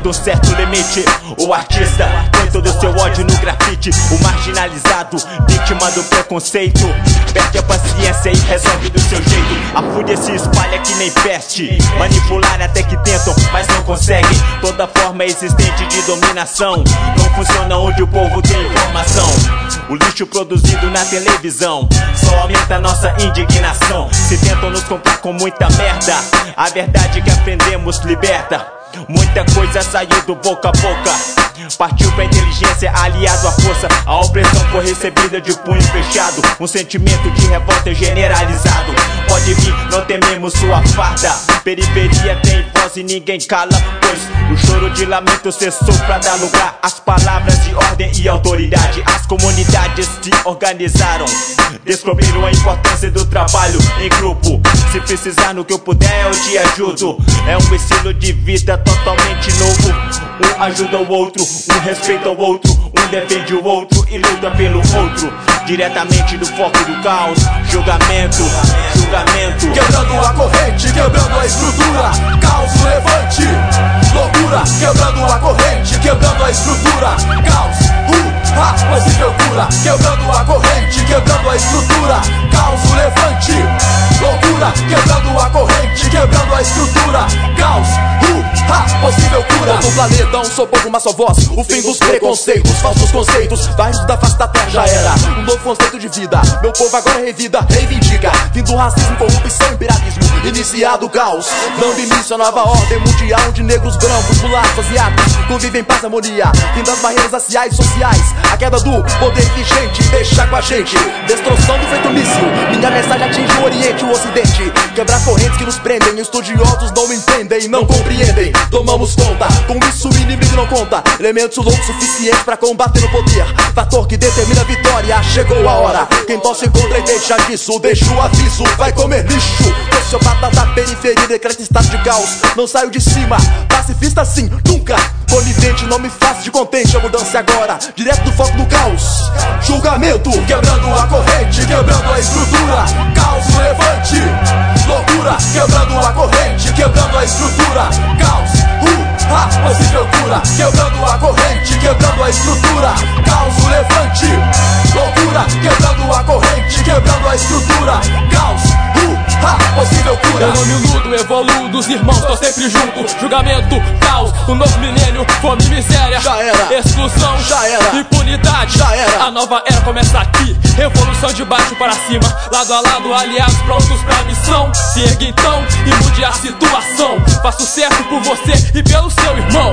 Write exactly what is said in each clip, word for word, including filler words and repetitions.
um certo limite. O artista põe todo o seu ódio no grafite. O marginalizado, vítima do preconceito, perde a paciência e resolve do seu jeito. A fúria se espalha que nem peste. Manipular até que tentam, mas não conseguem. Toda forma existente de dominação não funciona onde o povo tem informação. O lixo produzido na televisão só aumenta nossa indignação. Se tentam nos comprar com muita merda, a verdade que aprendemos liberta. Muita coisa saiu do boca a boca, partiu pra inteligência aliado à força. A opressão foi recebida de punho fechado. Um sentimento de revolta generalizado. Pode vir, não tememos sua farda. Periferia tem voz e ninguém cala, pois o choro de lamento cessou pra dar lugar às palavras de ordem e autoridade. As comunidades se organizaram, descobriram a importância do trabalho em grupo. Se precisar no que eu puder eu te ajudo. É um estilo de vida totalmente novo. Um ajuda o outro, um respeita o outro, um defende o outro e luta pelo outro. Diretamente do foco do caos, julgamento, julgamento. Quebrando a corrente, quebrando a estrutura, caos levante, loucura. Quebrando a corrente, quebrando a estrutura, caos, uh, a possível cura. Quebrando a corrente, quebrando a estrutura, caos levante, loucura. Quebrando a corrente, quebrando a estrutura, caos, uh, a possível cura. Todo planeta, um só povo, uma só voz. O fim dos preconceitos, falsos conceitos, vários da face da terra já era. Um novo conceito de vida, meu povo agora é revida, reivindica. Fim do racismo, corrupção, imperialismo, iniciado o caos. Dando início à nova ordem mundial, onde negros, brancos, mulatos, asiáticos convivem em paz e harmonia. Fim das barreiras raciais e sociais, a queda do poder vigente, deixa com a gente. Destruição do feito míssil, minha mensagem atinge o oriente e o ocidente. Quebrar correntes que nos prendem, estudiosos não entendem, não compreendem. Tomamos conta, com isso o inimigo não conta. Elementos loucos suficientes pra combater o poder, fator que determina a vitória. Chegou a hora, quem tosse contra e deixa disso, deixa o aviso, vai comer lixo. Sociopata da periferia decreta estado de caos, não saio de cima, pacifista sim, nunca. Conivente, não me faço de contente, a mudança agora, direto do foco do caos. Julgamento, quebrando a corrente, quebrando a estrutura, caos levante, loucura. Quebrando a corrente, quebrando a estrutura, caos, uh, a possível cura. Quebrando a corrente, quebrando a estrutura, caos levante, loucura. Quebrando a corrente, quebrando a estrutura, caos, uh, a possível cura. Eu não me iludo, evoluo dos irmãos, tô sempre junto. Julgamento, caos, o novo milênio, fome e miséria, já era. Exclusão, já era. Impunidade, já era. A nova era começa aqui, revolução de baixo para cima, lado a lado, aliados prontos pra missão. Se ergue então e mude a situação, faça o certo por você e pelo seu irmão.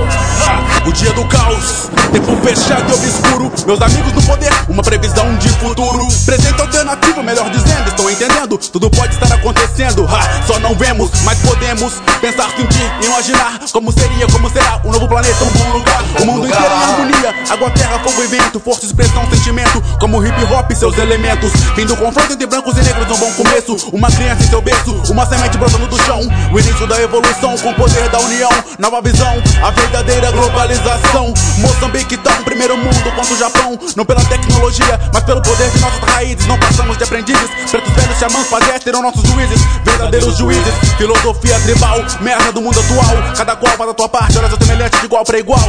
O dia do caos, tempo fechado e obscuro, meus amigos no poder, uma previsão de futuro. Presente alternativo, melhor dizendo, estou entendendo, tudo pode estar acontecendo, ha, só não vemos, mas podemos pensar, sentir e imaginar como seria, como será um novo planeta, um bom lugar. O mundo inteiro em harmonia, água, terra, fogo e vento, força, expressão, sentimento, como hip hop e seus elementos. Fim do confronto entre brancos e negros, um bom começo, uma criança em seu berço, uma semente brotando do chão. O início da evolução com o poder da união, nova visão, a verdadeira globalização. Moçambique tá um primeiro mundo contra o Japão, não pela tecnologia, mas pelo poder de nossas raízes. Não passamos de aprendizes, pretos velhos xamãs pajés terão nossos juízes, verdadeiros juízes. Filosofia tribal, merda do mundo atual, cada qual faz a tua parte, olha seu semelhante de igual pra igual.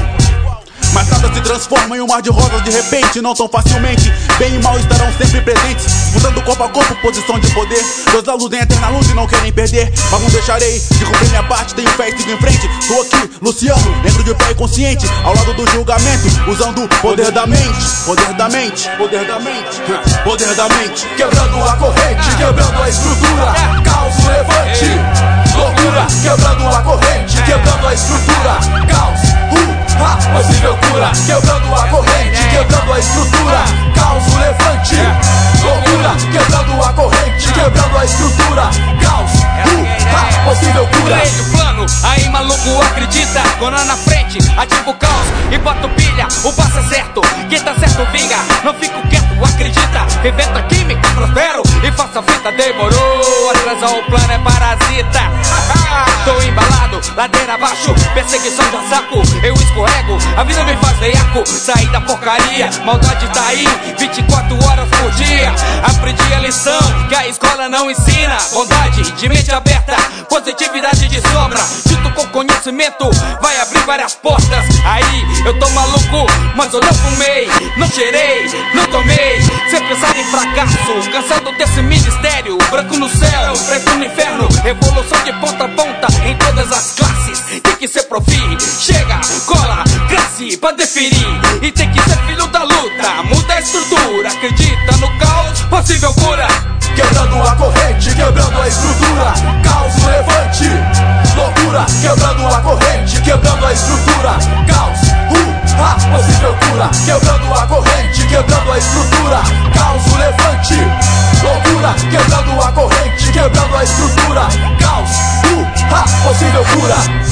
Mas nada se transforma em um mar de rosas de repente, não tão facilmente. Bem e mal estarão sempre presentes, disputando corpo a corpo, posição de poder. Deus da luz em eterna luta e não querem perder, mas não deixarei de cumprir minha parte, tenho fé e sigo em frente. Tô aqui, Luciano, negro de pé e consciente, ao lado do julgamento, usando o poder da mente. Poder da mente, poder da mente, poder da mente. Quebrando a corrente, quebrando a estrutura, caos levante, loucura. Quebrando a corrente, quebrando a estrutura, caos, uh, a possível cura. Quebrando a corrente, quebrando a estrutura, caos levante, loucura. Quebrando a corrente, quebrando a estrutura, caos, uh, a possível cura. Creio o plano, aí maluco acredita. Quando na frente, ativa o caos e bota pilha. O passo é certo, quem tá certo vinga. Não fico quieto, acredita. Inventa química, prospero e faça a fita. Demorou, regras ou o plano é parasita. Tô embalado, ladeira abaixo, perseguição já saco. Eu escorrego, a vida me faz veiaco. Saí da porcaria, maldade tá aí vinte e quatro horas por dia. Aprendi a lição que a escola não ensina. Bondade de mente aberta, positividade de sobra. Junto com conhecimento, vai abrir várias portas. Aí, eu tô maluco, mas eu não fumei, não cheirei, não tomei. Sem pensar em fracasso, cansado desse ministério. Branco no céu, preto no inferno. Revolução de ponta a ponta em todas as classes. Tem que ser profi, chega, cola, cresce pra definir. E tem que ser filho da luta, muda a estrutura. Acredita no caos, possível cura. Quebrando a corrente, quebrando a estrutura. Caos no levante, loucura. Quebrando a corrente, quebrando a estrutura. Caos, uh, ah, possível cura. Quebrando a corrente, quebrando a estrutura. Caos no levante, loucura. Quebrando a corrente, quebrando a estrutura. Caos, uh, ah, possível cura.